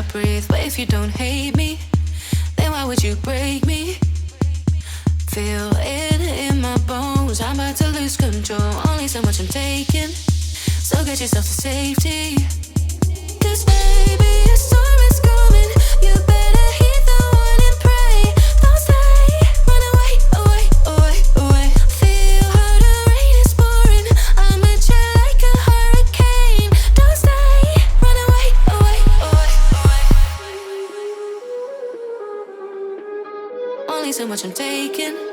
breathe. But if you don't hate me, then why would you break me? Feel it in my bones, I'm about to lose control. Only so much I'm taking, so get yourself to safety. 'Cause baby, a storm is coming. You better heed the warning, pray. Don't stay, run away, away, away, away. Feel how the rain is pouring. I'm at you like a hurricane. Don't stay, run away, away, away, away. Only so much I'm taking,